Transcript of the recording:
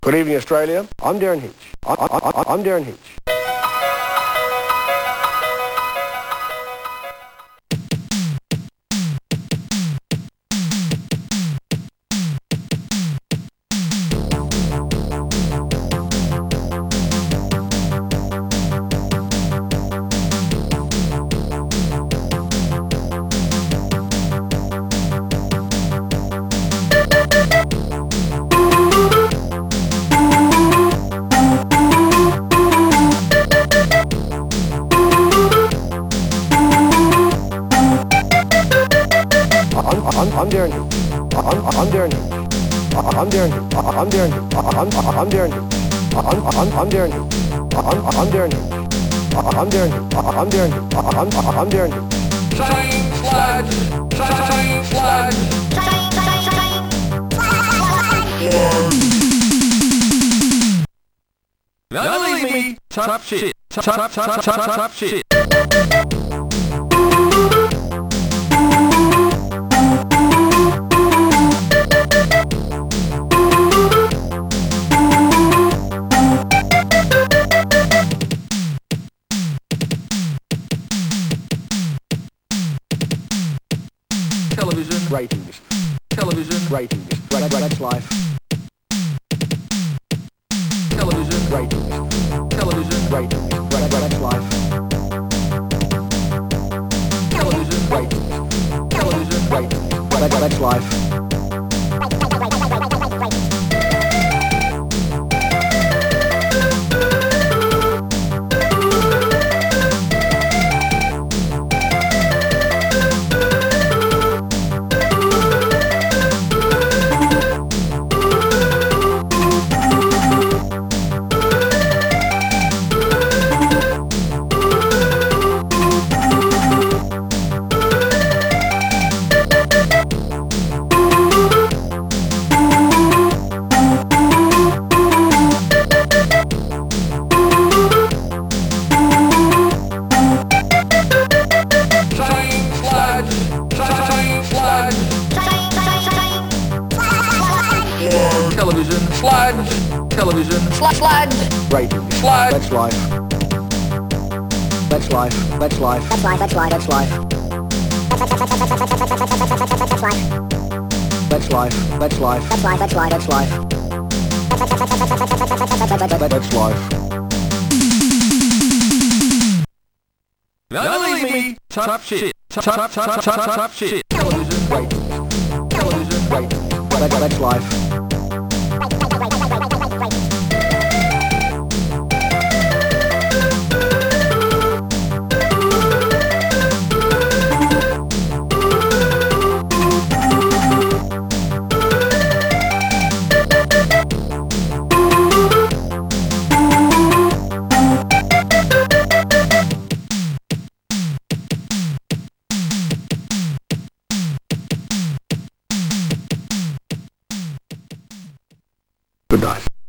Good evening, Australia. I'm Darren Hinch. I'm Darren Hinch. I'm Darren Hinch. I'm Darren Hinch. I'm Darren Hinch. I'm Darren Hinch. I'm Darren Hinch. I'm Darren Hinch. I'm Darren Hinch. I'm Darren Hinch. I'm Darren Hinch. I'm Darren Hinch. Train sludge. Train sludge. Don't leave me. Top shit. Top shit. Television Ratings. Television Ratings. That's life. Television Ratings. Television Ratings. That's life. Television Ratings. Television Ratings. That's life. Television sludge. Television sludge. Ratings. Sludge. That's life. That's life. That's life. That's life. That's life. That's life. That's life. That's life. That's life. That's life. That's life. That's life. Don't leave me. Top shit. Top shit. Television Ratings. Television Ratings. That's life. Good night.